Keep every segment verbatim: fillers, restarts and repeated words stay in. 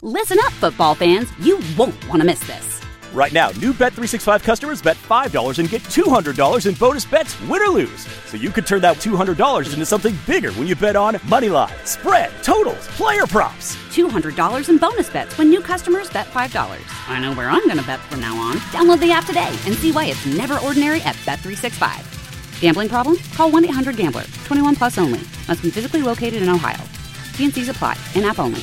Listen up, football fans. You won't want to miss this. Right now, new Bet three sixty-five customers bet five dollars and get two hundred dollars in bonus bets, win or lose. So you could turn that two hundred dollars into something bigger when you bet on money line, spread, totals, player props. two hundred dollars in bonus bets when new customers bet five dollars. I know where I'm going to bet from now on. Download the app today and see why it's never ordinary at Bet three sixty-five. Gambling problem? Call one eight hundred gambler. twenty-one plus only. Must be physically located in Ohio. T and C's apply. In-app only.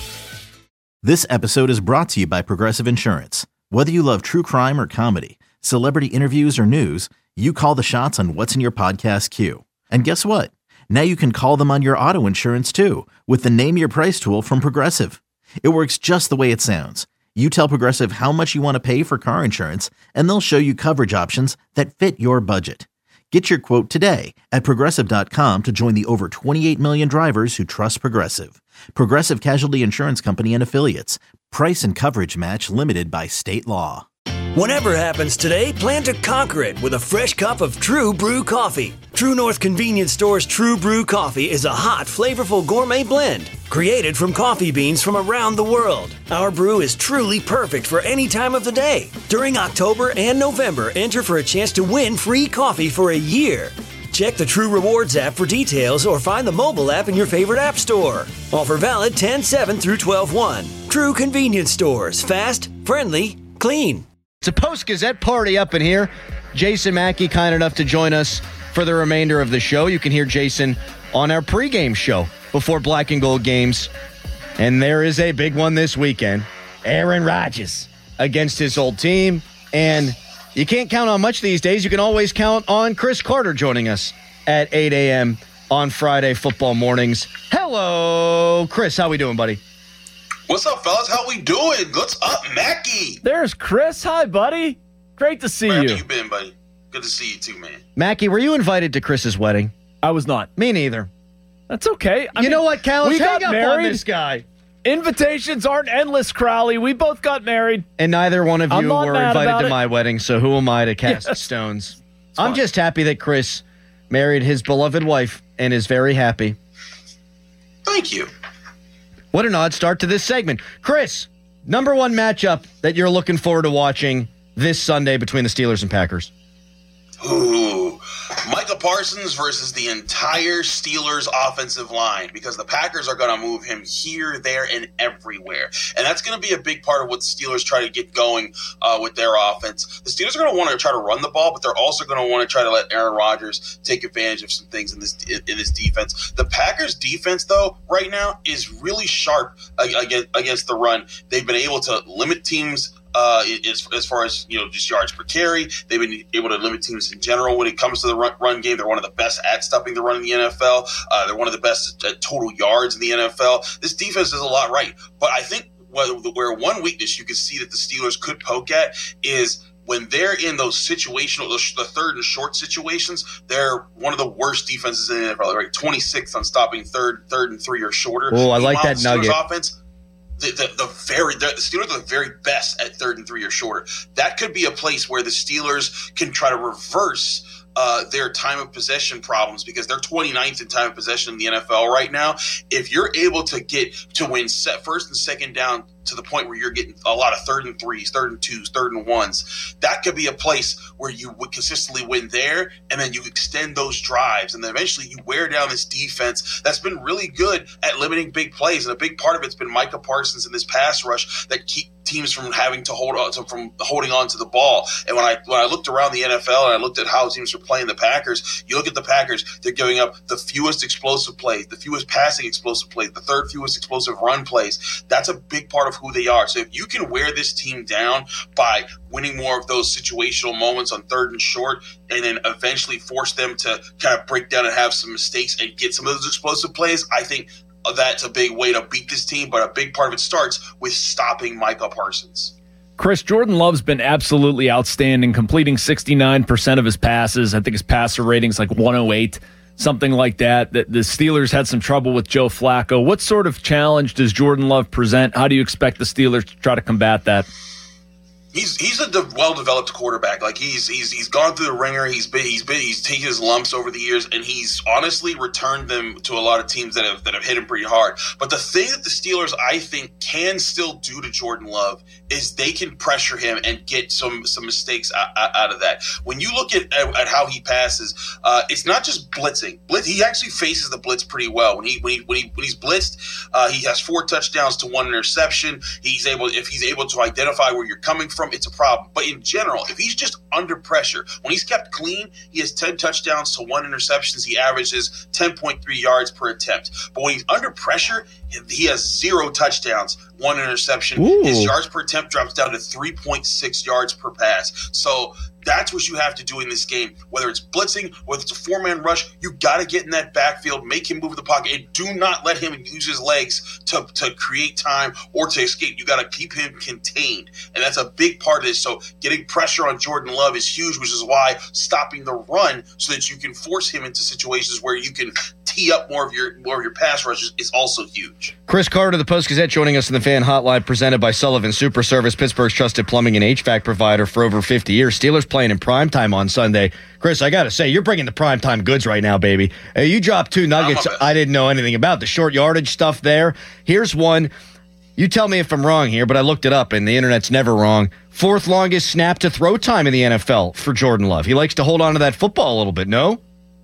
This episode is brought to you by Progressive Insurance. Whether you love true crime or comedy, celebrity interviews or news, you call the shots on what's in your podcast queue. And guess what? Now you can call them on your auto insurance too with the Name Your Price tool from Progressive. It works just the way it sounds. You tell Progressive how much you want to pay for car insurance, and they'll show you coverage options that fit your budget. Get your quote today at Progressive dot com to join the over twenty-eight million drivers who trust Progressive. Progressive Casualty Insurance Company and Affiliates. Price and coverage match limited by state law. Whatever happens today, plan to conquer it with a fresh cup of True Brew coffee. True North Convenience Store's True Brew coffee is a hot, flavorful gourmet blend created from coffee beans from around the world. Our brew is truly perfect for any time of the day. During October and November, enter for a chance to win free coffee for a year. Check the True Rewards app for details or find the mobile app in your favorite app store. Offer valid ten seven through twelve one. True Convenience Stores. Fast, friendly, clean. It's a Post-Gazette party up in here. Jason Mackey kind enough to join us for the remainder of the show. You can hear Jason on our pregame show before Black and Gold games. And there is a big one this weekend. Aaron Rodgers against his old team. And you can't count on much these days. You can always count on Chris Carter joining us at eight a.m. on Friday football mornings. Hello, Chris. How we doing, buddy? What's up, fellas? How we doing? What's up, Mackie? There's Chris. Hi, buddy. Great to see Where you. Where you been, buddy? Good to see you too, man. Mackie, were you invited to Chris's wedding? I was not. Me neither. That's okay. I you mean, know what, Callis? We Hang got up married. on this guy. Invitations aren't endless, Crowley. We both got married. And neither one of I'm you not were mad invited about to it. my wedding, so who am I to cast Yes. stones? It's I'm fine. just happy that Chris married his beloved wife and is very happy. Thank you. What an odd start to this segment. Chris, number one matchup that you're looking forward to watching this Sunday between the Steelers and Packers. Ooh. Micah Parsons versus the entire Steelers offensive line, because the Packers are going to move him here, there, and everywhere. And that's going to be a big part of what the Steelers try to get going uh, with their offense. The Steelers are going to want to try to run the ball, but they're also going to want to try to let Aaron Rodgers take advantage of some things in this in this defense. The Packers defense, though, right now is really sharp against, against the run. They've been able to limit teams Uh, as, as far as, you know, just yards per carry. They've been able to limit teams in general when it comes to the run, run game. They're one of the best at stopping the run in the N F L. Uh, they're one of the best at total yards in the N F L. This defense does a lot right. But I think where one weakness you can see that the Steelers could poke at is when they're in those situational, the third and short situations, they're one of the worst defenses in the N F L. They're like twenty-sixth on stopping third, third and three or shorter. Oh, I like that the nugget. Steelers offense, The, the, the very the Steelers are the very best at third and three or shorter. That could be a place where the Steelers can try to reverse uh, their time of possession problems, because they're twenty-ninth in time of possession in the N F L right now. If you're able to get to win set first and second down to the point where you're getting a lot of third and threes, third and twos, third and ones, that could be a place where you would consistently win there, and then you extend those drives, and then eventually you wear down this defense that's been really good at limiting big plays. And a big part of it's been Micah Parsons in this pass rush that keep teams from having to hold on to, from holding on to the ball. And when I when I looked around the N F L and I looked at how teams are playing the Packers, you look at the Packers, they're giving up the fewest explosive plays, the fewest passing explosive plays, the third fewest explosive run plays. That's a big part of who they are. So if you can wear this team down by winning more of those situational moments on third and short, and then eventually force them to kind of break down and have some mistakes and get some of those explosive plays, I think that's a big way to beat this team. But a big part of it starts with stopping Micah Parsons. Chris, Jordan Love's been absolutely outstanding, completing sixty-nine percent of his passes. I think his passer rating's like one oh eight, something like that. The, the Steelers had some trouble with Joe Flacco. What sort of challenge does Jordan Love present? How do you expect the Steelers to try to combat that? He's he's a de- well-developed quarterback. Like he's he's he's gone through the ringer. He's been he's been he's taken his lumps over the years, and he's honestly returned them to a lot of teams that have that have hit him pretty hard. But the thing that the Steelers, I think, can still do to Jordan Love is they can pressure him and get some some mistakes out, out of that. When you look at, at, at how he passes, uh, it's not just blitzing. Blitz he actually faces the blitz pretty well. When he when he when, he, when he's blitzed, uh, he has four touchdowns to one interception. He's able if he's able to identify where you're coming from. It's a problem. But in general, if he's just under pressure, when he's kept clean, he has ten touchdowns to one interceptions. He averages ten point three yards per attempt. But when he's under pressure, he has zero touchdowns, one interception. Ooh. His yards per attempt drops down to three point six yards per pass. So that's what you have to do in this game. Whether it's blitzing, whether it's a four-man rush, you got to get in that backfield, make him move the pocket, and do not let him use his legs to, to create time or to escape. You got to keep him contained, and that's a big part of this. So getting pressure on Jordan Love is huge, which is why stopping the run so that you can force him into situations where you can tee up more of your more of your pass rushes is also huge. Chris Carter, the Post-Gazette, joining us in the Fan Hotline, presented by Sullivan Super Service, Pittsburgh's trusted plumbing and H V A C provider for over fifty years. Steelers playing in primetime on Sunday. Chris, I got to say, you're bringing the primetime goods right now, baby. Uh, you dropped two nuggets I didn't know anything about. The short yardage stuff there. Here's one. You tell me if I'm wrong here, but I looked it up, and the internet's never wrong. Fourth longest snap to throw time in the N F L for Jordan Love. He likes to hold on to that football a little bit, no?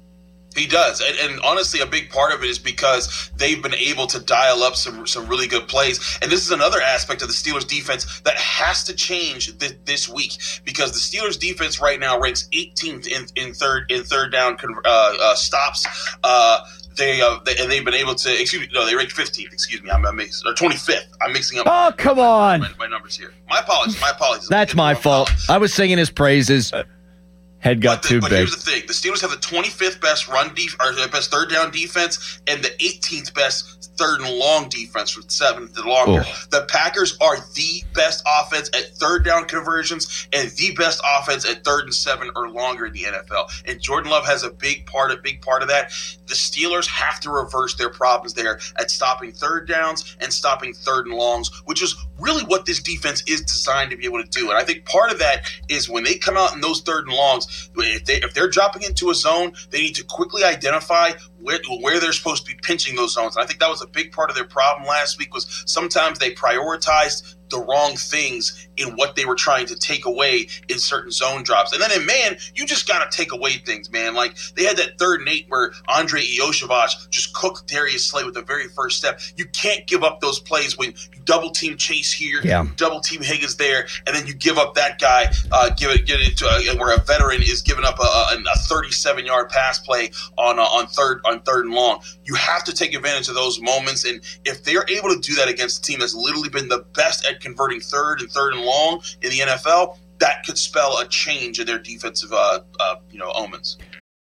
He does, and, and honestly, a big part of it is because they've been able to dial up some some really good plays. And this is another aspect of the Steelers' defense that has to change th- this week, because the Steelers' defense right now ranks eighteenth in, in third in third down uh, uh, stops. Uh, They, uh, they and they've been able to. Excuse me, no, they ranked fifteenth. Excuse me, I'm, I'm mixing, or twenty-fifth. I'm mixing up. Oh, come on! My, my numbers here. My apologies. My apologies. That's my fault. I was singing his praises. Uh, Head got but the, too but big. Here's the thing: the Steelers have the twenty-fifth best run def- or best third down defense, and the eighteenth best third and long defense from seventh to longer. Oh. The Packers are the best offense at third down conversions and the best offense at third and seven or longer in the N F L. And Jordan Love has a big part, a big part of that. The Steelers have to reverse their problems there at stopping third downs and stopping third and longs, which is really what this defense is designed to be able to do. And I think part of that is when they come out in those third and longs, if, they, if they're dropping into a zone, they need to quickly identify where, where they're supposed to be pinching those zones. And I think that was a big part of their problem last week, was sometimes they prioritized the wrong things in what they were trying to take away in certain zone drops. And then in man, you just got to take away things, man. Like they had that third and eight where Andre Iosivas just cooked Darius Slay with the very first step. You can't give up those plays when you double team Chase here, yeah. you double team Higgins there, and then you give up that guy, uh, give it, get it to uh, where a veteran is giving up a, a thirty-seven yard pass play on uh, on third on third and long. You have to take advantage of those moments, and if they're able to do that against a team that's literally been the best at converting third and third and long in the N F L, that could spell a change in their defensive uh, uh, you know, omens.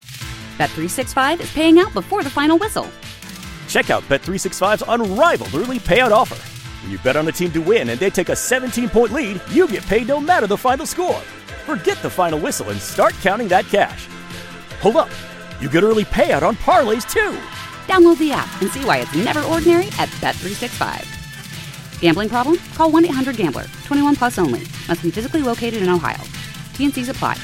Bet three sixty-five is paying out before the final whistle. Check out Bet three sixty-five's unrivaled early payout offer. When you bet on a team to win and they take a seventeen-point lead, you get paid no matter the final score. Forget the final whistle and start counting that cash. Hold up. You get early payout on parlays, too. Download the app and see why it's never ordinary at Bet three sixty-five. Gambling problem? Call one eight hundred gambler. twenty-one plus only. Must be physically located in Ohio. T N Cs apply.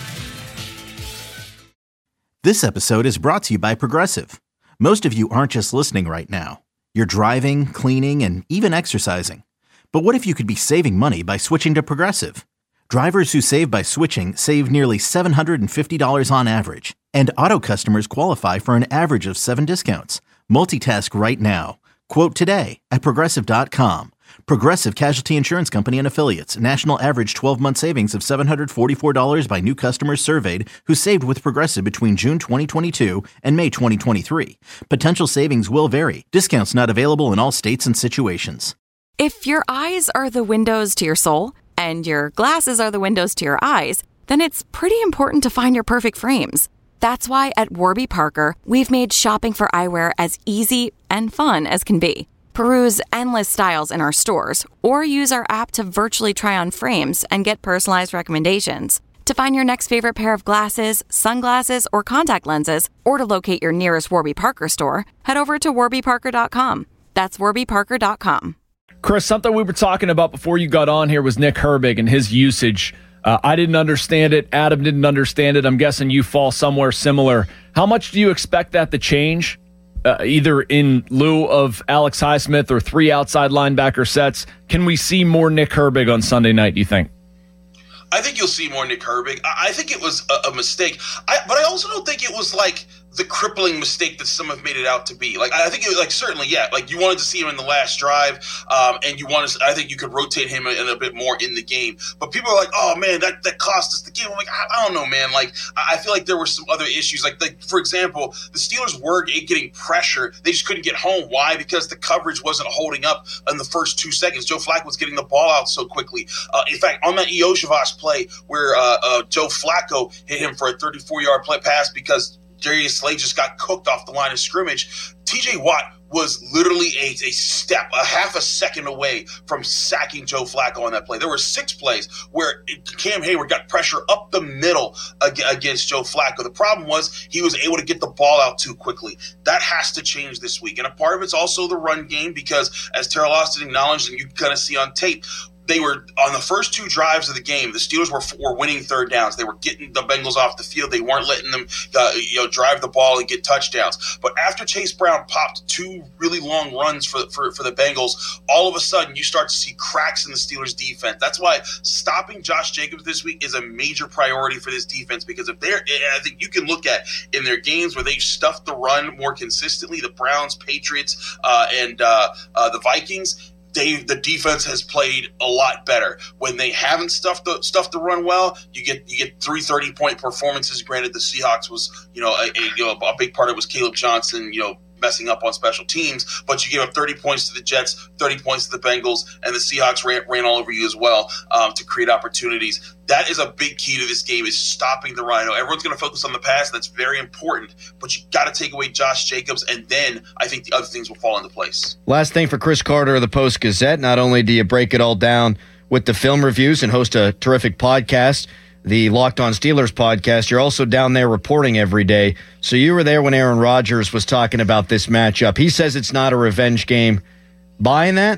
This episode is brought to you by Progressive. Most of you aren't just listening right now. You're driving, cleaning, and even exercising. But what if you could be saving money by switching to Progressive? Drivers who save by switching save nearly seven hundred fifty dollars on average. And auto customers qualify for an average of seven discounts. Multitask right now. Quote today at Progressive dot com. Progressive Casualty Insurance Company and Affiliates. National average twelve-month savings of seven hundred forty-four dollars by new customers surveyed who saved with Progressive between June twenty twenty-two and May twenty twenty-three. Potential savings will vary. Discounts not available in all states and situations. If your eyes are the windows to your soul and your glasses are the windows to your eyes, then it's pretty important to find your perfect frames. That's why at Warby Parker, we've made shopping for eyewear as easy and fun as can be. Peruse endless styles in our stores, or use our app to virtually try on frames and get personalized recommendations. To find your next favorite pair of glasses, sunglasses, or contact lenses, or to locate your nearest Warby Parker store, head over to warby parker dot com. That's warby parker dot com. Chris, something we were talking about before you got on here was Nick Herbig and his usage. Uh, I didn't understand it. Adam didn't understand it. I'm guessing you fall somewhere similar. How much do you expect that to change, uh, either in lieu of Alex Highsmith or three outside linebacker sets? Can we see more Nick Herbig on Sunday night, do you think? I think you'll see more Nick Herbig. I think it was a, a mistake, I, but I also don't think it was like the crippling mistake that some have made it out to be. Like, I think it was like, certainly, yeah, like you wanted to see him in the last drive, um, and you wanted to, I think you could rotate him in a bit more in the game. But people are like, oh man, that, that cost us the game. I'm like, I, I don't know, man. Like, I feel like there were some other issues. Like, like, for example, the Steelers were getting pressure. They just couldn't get home. Why? Because the coverage wasn't holding up in the first two seconds. Joe Flacco was getting the ball out so quickly. Uh, in fact, on that Iosivas play where uh, uh, Joe Flacco hit him for a thirty-four-yard play pass because Darius Slay just got cooked off the line of scrimmage, T J Watt was literally a, a step, a half a second away from sacking Joe Flacco on that play. There were six plays where Cam Hayward got pressure up the middle against Joe Flacco. The problem was he was able to get the ball out too quickly. That has to change this week. And a part of it's also the run game because, as Terrell Austin acknowledged, and you kind of see on tape, they were on the first two drives of the game. The Steelers were were winning third downs. They were getting the Bengals off the field. They weren't letting them, uh, you know, drive the ball and get touchdowns. But after Chase Brown popped two really long runs for for for the Bengals, all of a sudden you start to see cracks in the Steelers' defense. That's why stopping Josh Jacobs this week is a major priority for this defense because if they're, I think you can look at in their games where they've stuffed the run more consistently, the Browns, Patriots, uh, and uh, uh, the Vikings. They, the defense has played a lot better. When they haven't stuffed the stuffed the run well, you get you get three thirty-point performances. Granted, the Seahawks was you know a, a, you know, a big part of it was Caleb Johnson you know messing up on special teams, but you gave up thirty points to the Jets, thirty points to the Bengals, and the Seahawks ran, ran all over you as well um, to create opportunities. That is a big key to this game is stopping the run. I know everyone's going to focus on the pass. That's very important, but you got to take away Josh Jacobs, and then I think the other things will fall into place. Last thing for Chris Carter of the Post-Gazette. Not only do you break it all down with the film reviews and host a terrific podcast, the Locked On Steelers podcast, you're also down there reporting every day. So you were there when Aaron Rodgers was talking about this matchup. He says it's not a revenge game. Buying that?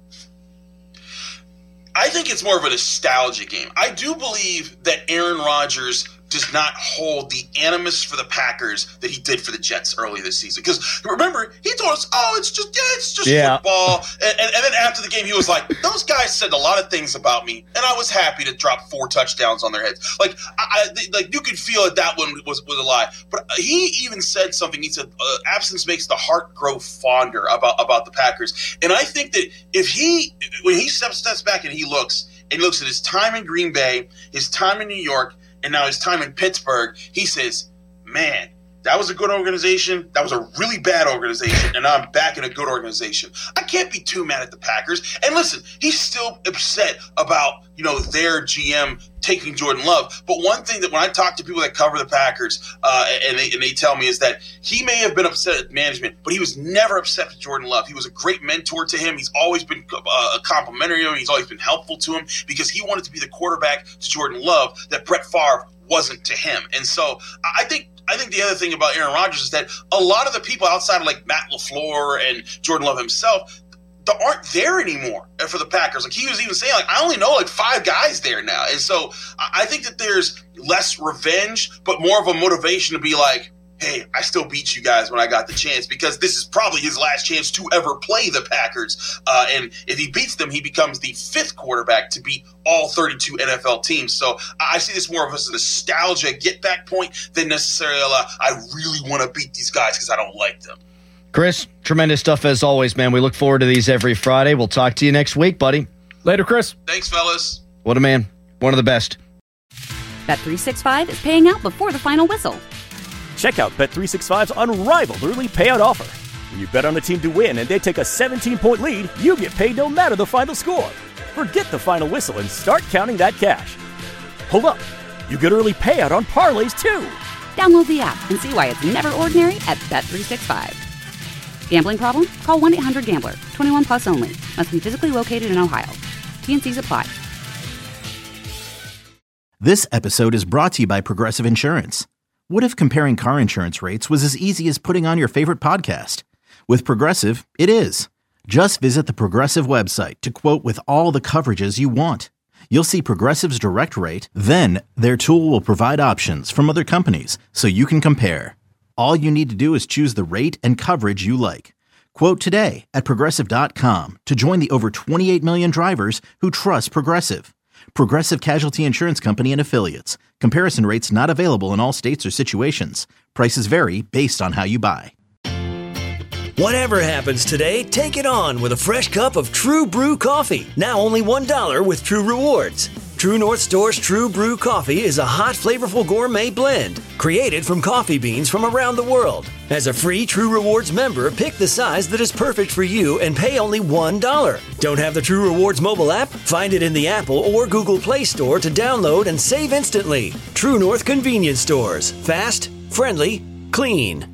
I think it's more of a nostalgia game. I do believe that Aaron Rodgers does not hold the animus for the Packers that he did for the Jets earlier this season. Because remember, he told us, oh, it's just yeah, it's just yeah. football. And, and, and then after the game, he was like, those guys said a lot of things about me, and I was happy to drop four touchdowns on their heads. Like, I, I, like you could feel that that one was, was a lie. But he even said something. He said, uh, absence makes the heart grow fonder about, about the Packers. And I think that if he, when he steps, steps back and he looks, and he looks at his time in Green Bay, his time in New York, and now his time in Pittsburgh, he says, man, that was a good organization. That was a really bad organization. And now I'm back in a good organization. I can't be too mad at the Packers. And listen, he's still upset about, you know, their G M taking Jordan Love. But one thing that when I talk to people that cover the Packers, uh, and, they, and they tell me is that he may have been upset at management, but he was never upset with Jordan Love. He was a great mentor to him. He's always been uh, complimentary to him. He's always been helpful to him because he wanted to be the quarterback to Jordan Love that Brett Favre wasn't to him. And so I think I think the other thing about Aaron Rodgers is that a lot of the people outside of like Matt LaFleur and Jordan Love himself that aren't there anymore for the Packers. Like he was even saying, like, I only know like five guys there now. And so I think that there's less revenge, but more of a motivation to be like, hey, I still beat you guys when I got the chance because this is probably his last chance to ever play the Packers. Uh, and if he beats them, he becomes the fifth quarterback to beat all thirty-two N F L teams. So I see this more of as a nostalgia get-back point than necessarily a, I really want to beat these guys because I don't like them. Chris, tremendous stuff as always, man. We look forward to these every Friday. We'll talk to you next week, buddy. Later, Chris. Thanks, fellas. What a man. One of the best. Bet three sixty-five is paying out before the final whistle. Check out Bet three sixty-five's unrivaled early payout offer. When you bet on a team to win and they take a seventeen-point lead, you get paid no matter the final score. Forget the final whistle and start counting that cash. Hold up. You get early payout on parlays, too. Download the app and see why it's never ordinary at Bet three sixty-five. Gambling problem? Call one eight hundred gambler. twenty-one plus only. Must be physically located in Ohio. T N Cs apply. This episode is brought to you by Progressive Insurance. What if comparing car insurance rates was as easy as putting on your favorite podcast? With Progressive, it is. Just visit the Progressive website to quote with all the coverages you want. You'll see Progressive's direct rate, then their tool will provide options from other companies so you can compare. All you need to do is choose the rate and coverage you like. Quote today at Progressive dot com to join the over twenty-eight million drivers who trust Progressive. Progressive Casualty Insurance Company and Affiliates. Comparison rates not available in all states or situations. Prices vary based on how you buy. Whatever happens today, take it on with a fresh cup of True Brew coffee. Now only one dollar with True Rewards. True North Store's True Brew coffee is a hot, flavorful gourmet blend created from coffee beans from around the world. As a free True Rewards member, pick the size that is perfect for you and pay only one dollar. Don't have the True Rewards mobile app? Find it in the Apple or Google Play Store to download and save instantly. True North Convenience Stores. Fast, friendly, clean.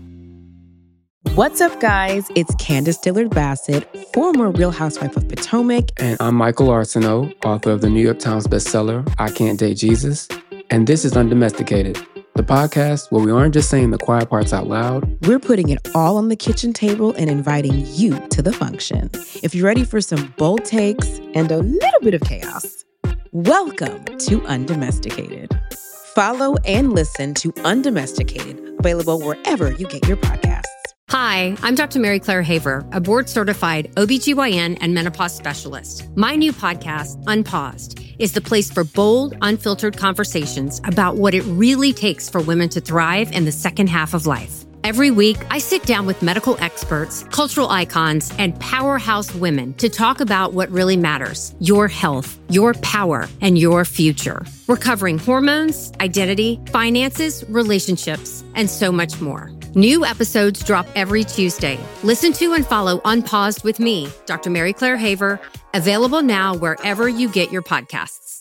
What's up, guys? It's Candace Dillard-Bassett, former Real Housewife of Potomac. And I'm Michael Arsenault, author of the New York Times bestseller, I Can't Date Jesus. And this is Undomesticated, the podcast where we aren't just saying the quiet parts out loud. We're putting it all on the kitchen table and inviting you to the function. If you're ready for some bold takes and a little bit of chaos, welcome to Undomesticated. Follow and listen to Undomesticated, available wherever you get your podcasts. Hi, I'm Doctor Mary Claire Haver, a board-certified O B G Y N and menopause specialist. My new podcast, Unpaused, is the place for bold, unfiltered conversations about what it really takes for women to thrive in the second half of life. Every week, I sit down with medical experts, cultural icons, and powerhouse women to talk about what really matters: your health, your power, and your future. We're covering hormones, identity, finances, relationships, and so much more. New episodes drop every Tuesday. Listen to and follow Unpaused with me, Doctor Mary Claire Haver, available now wherever you get your podcasts.